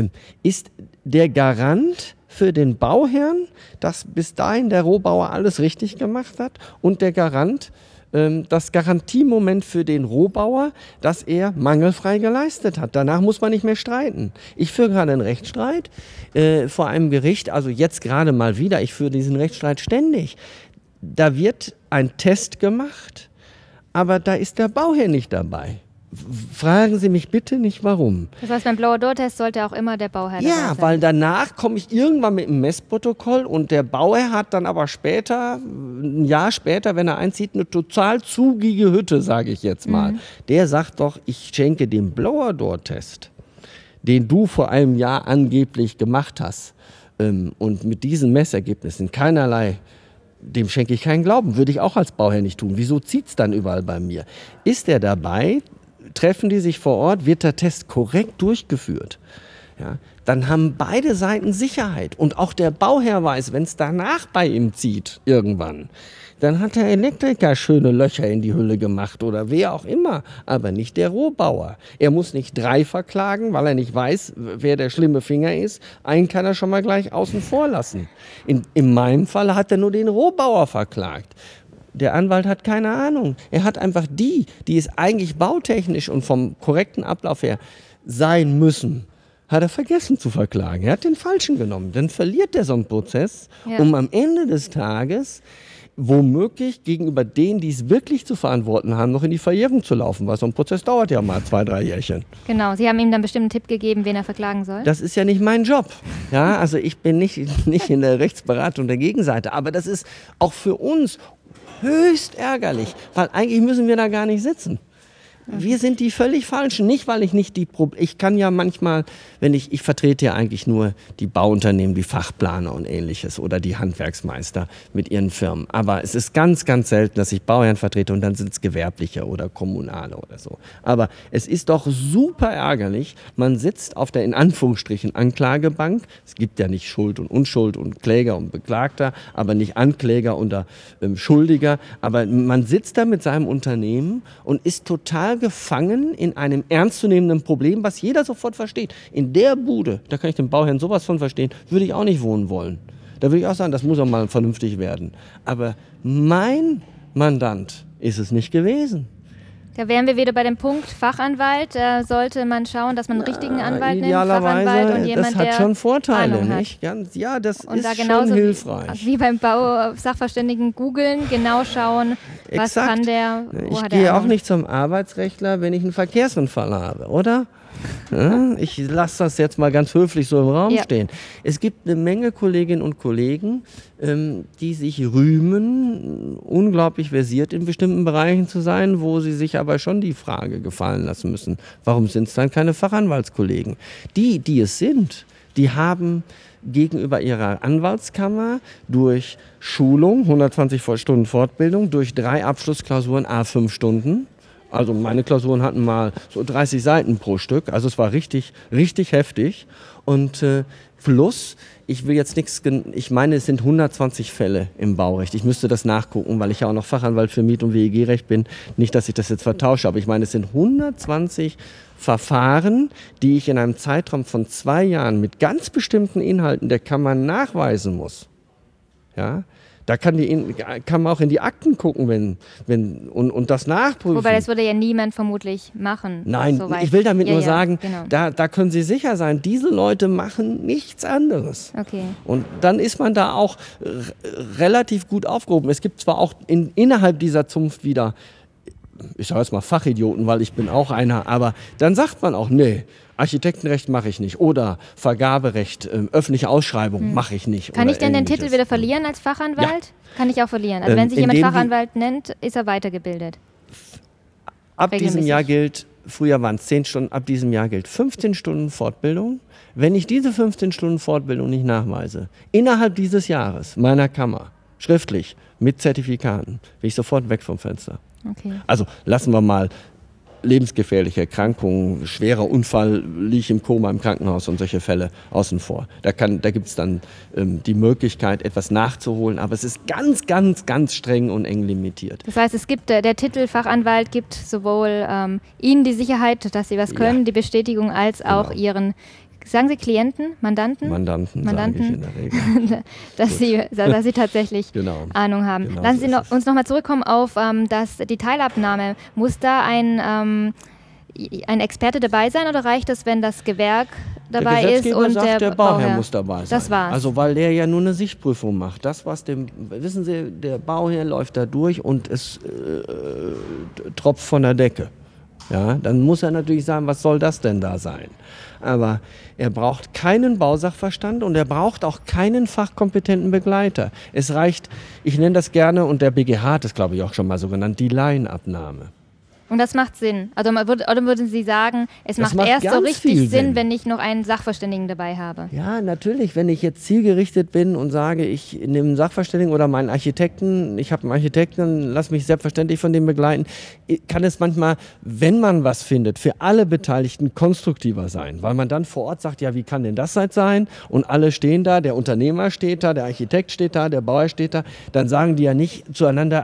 ist der Garant für den Bauherrn, dass bis dahin der Rohbauer alles richtig gemacht hat und der Garant, das Garantiemoment für den Rohbauer, dass er mangelfrei geleistet hat. Danach muss man nicht mehr streiten. Ich führe gerade einen Rechtsstreit vor einem Gericht, also jetzt gerade mal wieder, ich führe diesen Rechtsstreit ständig. Da wird ein Test gemacht, aber da ist der Bauherr nicht dabei. Fragen Sie mich bitte nicht, warum. Das heißt, beim Blower-Door-Test sollte auch immer der Bauherr dabei sein. Ja, weil danach komme ich irgendwann mit einem Messprotokoll und der Bauherr hat dann aber später, ein Jahr später, wenn er einzieht, eine total zugige Hütte, sage ich jetzt mal. Der sagt doch, ich schenke den Blower-Door-Test, den du vor einem Jahr angeblich gemacht hast und mit diesen Messergebnissen keinerlei, dem schenke ich keinen Glauben, würde ich auch als Bauherr nicht tun. Wieso zieht es dann überall bei mir? Ist er dabei? Treffen die sich vor Ort, wird der Test korrekt durchgeführt, ja, dann haben beide Seiten Sicherheit. Und auch der Bauherr weiß, wenn es danach bei ihm zieht, irgendwann, dann hat der Elektriker schöne Löcher in die Hülle gemacht oder wer auch immer, aber nicht der Rohbauer. Er muss nicht 3 verklagen, weil er nicht weiß, wer der schlimme Finger ist. Einen kann er schon mal gleich außen vor lassen. In meinem Fall hat er nur den Rohbauer verklagt. Der Anwalt hat keine Ahnung. Er hat einfach die es eigentlich bautechnisch und vom korrekten Ablauf her sein müssen, hat er vergessen zu verklagen. Er hat den Falschen genommen. Dann verliert er so einen Prozess, um am Ende des Tages womöglich gegenüber denen, die es wirklich zu verantworten haben, noch in die Verjährung zu laufen, weil so ein Prozess dauert ja mal 2, 3 Jährchen. Genau, Sie haben ihm dann bestimmt einen Tipp gegeben, wen er verklagen soll? Das ist ja nicht mein Job. Ja, also ich bin nicht in der Rechtsberatung der Gegenseite, aber das ist auch für uns höchst ärgerlich, weil eigentlich müssen wir da gar nicht sitzen. Wir sind die völlig Falschen. Nicht, weil ich nicht ich kann ja manchmal, ich vertrete ja eigentlich nur die Bauunternehmen, die Fachplaner und Ähnliches oder die Handwerksmeister mit ihren Firmen. Aber es ist ganz, ganz selten, dass ich Bauherren vertrete und dann sind es Gewerbliche oder Kommunale oder so. Aber es ist doch super ärgerlich. Man sitzt auf der, in Anführungsstrichen, Anklagebank. Es gibt ja nicht Schuld und Unschuld und Kläger und Beklagter, aber nicht Ankläger oder Schuldiger. Aber man sitzt da mit seinem Unternehmen und ist total gefangen in einem ernstzunehmenden Problem, was jeder sofort versteht. In der Bude, da kann ich den Bauherrn sowas von verstehen, würde ich auch nicht wohnen wollen. Da würde ich auch sagen, das muss auch mal vernünftig werden. Aber mein Mandant ist es nicht gewesen. Da wären wir wieder bei dem Punkt Fachanwalt. Da sollte man schauen, dass man einen richtigen Anwalt nimmt, Fachanwalt und jemand, das hat schon Vorteile, Ahnung nicht? Ja, das und ist da genauso schon hilfreich. Wie beim Bausachverständigen googeln, genau schauen, was Exakt. kann der, wo Ich hat er gehe auch Ahnung. nicht zum Arbeitsrechtler, wenn ich einen Verkehrsunfall habe, oder? Ja, ich lasse das jetzt mal ganz höflich so im Raum stehen. Es gibt eine Menge Kolleginnen und Kollegen, die sich rühmen, unglaublich versiert in bestimmten Bereichen zu sein, wo sie sich aber schon die Frage gefallen lassen müssen, warum sind es dann keine Fachanwaltskollegen? Die es sind, die haben gegenüber ihrer Anwaltskammer durch Schulung, 120 Stunden Fortbildung, durch 3 Abschlussklausuren à 5 Stunden. Also meine Klausuren hatten mal so 30 Seiten pro Stück, also es war richtig, richtig heftig. Und plus, ich will jetzt nichts, ich meine, es sind 120 Fälle im Baurecht. Ich müsste das nachgucken, weil ich ja auch noch Fachanwalt für Miet- und WEG-Recht bin. Nicht, dass ich das jetzt vertausche, aber ich meine, es sind 120 Verfahren, die ich in einem Zeitraum von 2 Jahren mit ganz bestimmten Inhalten der Kammer nachweisen muss. Ja? Da kann man auch in die Akten gucken und das nachprüfen. Wobei das würde ja niemand vermutlich machen. Nein, soweit. Ich will damit nur sagen, genau. da können Sie sicher sein, diese Leute machen nichts anderes. Okay. Und dann ist man da auch relativ gut aufgehoben. Es gibt zwar auch innerhalb dieser Zunft wieder, ich sage jetzt mal Fachidioten, weil ich bin auch einer, aber dann sagt man auch, nee, Architektenrecht mache ich nicht oder Vergaberecht, öffentliche Ausschreibung mache ich nicht. Kann ich denn den Titel wieder verlieren als Fachanwalt? Ja. Kann ich auch verlieren. Also wenn sich jemand Fachanwalt nennt, ist er weitergebildet. Ab diesem Jahr gilt, früher waren es 10 Stunden, ab diesem Jahr gilt 15 Stunden Fortbildung. Wenn ich diese 15 Stunden Fortbildung nicht nachweise, innerhalb dieses Jahres meiner Kammer, schriftlich, mit Zertifikaten, bin ich sofort weg vom Fenster. Okay. Also lassen wir mal lebensgefährliche Erkrankungen, schwerer Unfall, liege ich im Koma im Krankenhaus und solche Fälle außen vor. Da gibt es dann die Möglichkeit, etwas nachzuholen, aber es ist ganz, ganz, ganz streng und eng limitiert. Das heißt, es gibt der Titel Fachanwalt gibt sowohl Ihnen die Sicherheit, dass Sie was können, die Bestätigung, als auch Ihren, sagen Sie Klienten, Mandanten, sage ich in der Regel. dass Sie tatsächlich Ahnung haben. Genau Lassen Sie uns noch mal zurückkommen auf die Teilabnahme. Muss da ein Experte dabei sein oder reicht es, wenn das Gewerk dabei ist und sagt, der Bauherr muss dabei sein? Das war's. Also weil der ja nur eine Sichtprüfung macht. Das, was wissen Sie, der Bauherr läuft da durch und es tropft von der Decke. Ja, dann muss er natürlich sagen, was soll das denn da sein? Aber er braucht keinen Bausachverstand und er braucht auch keinen fachkompetenten Begleiter. Es reicht, ich nenne das gerne, und der BGH hat es, glaube ich, auch schon mal so genannt, die Laienabnahme. Und das macht Sinn. Also oder würden Sie sagen, es macht erst so richtig Sinn, wenn ich noch einen Sachverständigen dabei habe? Ja, natürlich. Wenn ich jetzt zielgerichtet bin und sage, ich nehme einen Sachverständigen oder meinen Architekten, ich habe einen Architekten, lass mich selbstverständlich von dem begleiten, kann es manchmal, wenn man was findet, für alle Beteiligten konstruktiver sein. Weil man dann vor Ort sagt, ja, wie kann denn das jetzt sein? Und alle stehen da, der Unternehmer steht da, der Architekt steht da, der Bauer steht da. Dann sagen die ja nicht zueinander,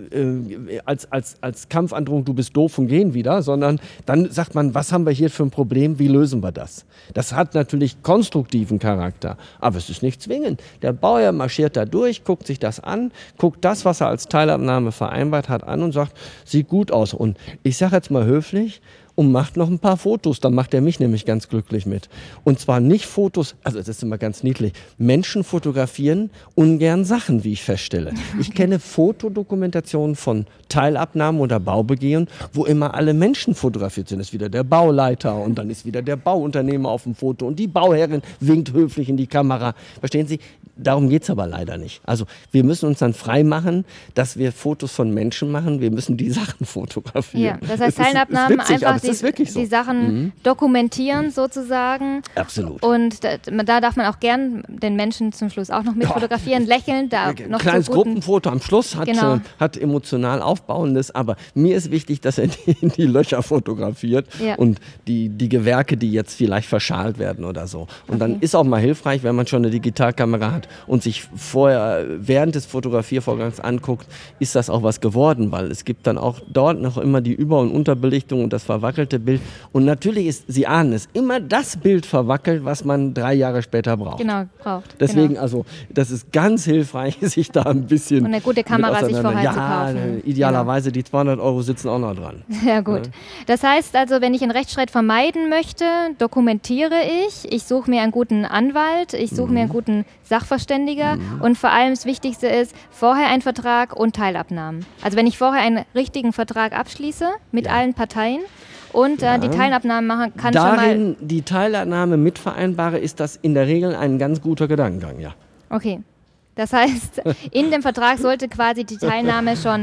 als Kampfandrohung, du bist doof und gehen wieder, sondern dann sagt man, was haben wir hier für ein Problem, wie lösen wir das? Das hat natürlich konstruktiven Charakter, aber es ist nicht zwingend. Der Bauherr marschiert da durch, guckt sich das an, guckt das, was er als Teilabnahme vereinbart hat, an und sagt, sieht gut aus. Und ich sage jetzt mal höflich, und macht noch ein paar Fotos, dann macht er mich nämlich ganz glücklich mit. Und zwar nicht Fotos, also das ist immer ganz niedlich, Menschen fotografieren ungern Sachen, wie ich feststelle. Ich kenne Fotodokumentationen von Teilabnahmen oder Baubegehungen, wo immer alle Menschen fotografiert sind. Das ist wieder der Bauleiter und dann ist wieder der Bauunternehmer auf dem Foto und die Bauherrin winkt höflich in die Kamera. Verstehen Sie? Darum geht es aber leider nicht. Also wir müssen uns dann frei machen, dass wir Fotos von Menschen machen. Wir müssen die Sachen fotografieren. Ja, das heißt, Teilabnahmen einfach die Sachen dokumentieren sozusagen. Absolut. Und da darf man auch gern den Menschen zum Schluss auch noch mit fotografieren, lächeln. Da noch kleines Gruppenfoto am Schluss hat emotional Aufbauendes, aber mir ist wichtig, dass er in die Löcher fotografiert und die Gewerke, die jetzt vielleicht verschalt werden oder so. Und dann ist auch mal hilfreich, wenn man schon eine Digitalkamera hat und sich vorher während des Fotografiervorgangs anguckt, ist das auch was geworden, weil es gibt dann auch dort noch immer die Über- und Unterbelichtung und das verwackelte Bild. Und natürlich ist, Sie ahnen es, immer das Bild verwackelt, was man 3 Jahre später braucht. Genau, braucht. Deswegen, also, das ist ganz hilfreich, sich da ein bisschen und eine gute Kamera sich vorher zu kaufen. Idealerweise die 200 € sitzen auch noch dran. Ja, gut. Das heißt also, wenn ich einen Rechtsstreit vermeiden möchte, dokumentiere ich suche mir einen guten Anwalt, ich suche mir einen guten Sachverständiger und vor allem das Wichtigste ist, vorher ein Vertrag und Teilabnahmen. Also wenn ich vorher einen richtigen Vertrag abschließe mit allen Parteien und die Teilabnahmen machen kann darin die Teilnahme mitvereinbare, ist das in der Regel ein ganz guter Gedankengang, ja. Okay. Das heißt, in dem Vertrag sollte quasi die Teilnahme schon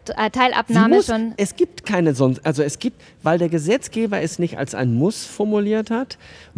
Teilabnahme schon... Es gibt keine sonst, also es gibt, weil der Gesetzgeber es nicht als ein Muss formuliert hat,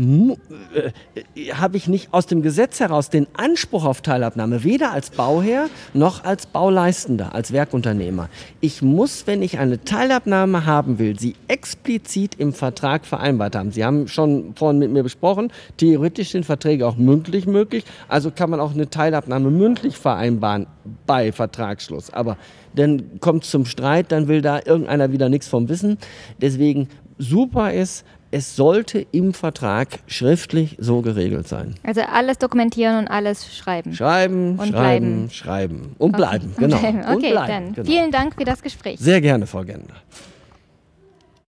habe ich nicht aus dem Gesetz heraus den Anspruch auf Teilabnahme, weder als Bauherr noch als Bauleistender, als Werkunternehmer. Ich muss, wenn ich eine Teilabnahme haben will, sie explizit im Vertrag vereinbart haben. Sie haben schon vorhin mit mir besprochen, theoretisch sind Verträge auch mündlich möglich, also kann man auch eine Teilabnahme mündlich vereinbaren bei Vertragsschluss. Aber dann kommt es zum Streit, dann will da irgendeiner wieder nichts vom wissen. Deswegen super ist, es sollte im Vertrag schriftlich so geregelt sein. Also alles dokumentieren und alles schreiben. Schreiben und bleiben. Und bleiben, genau. Okay, dann vielen Dank für das Gespräch. Sehr gerne, Frau Gender.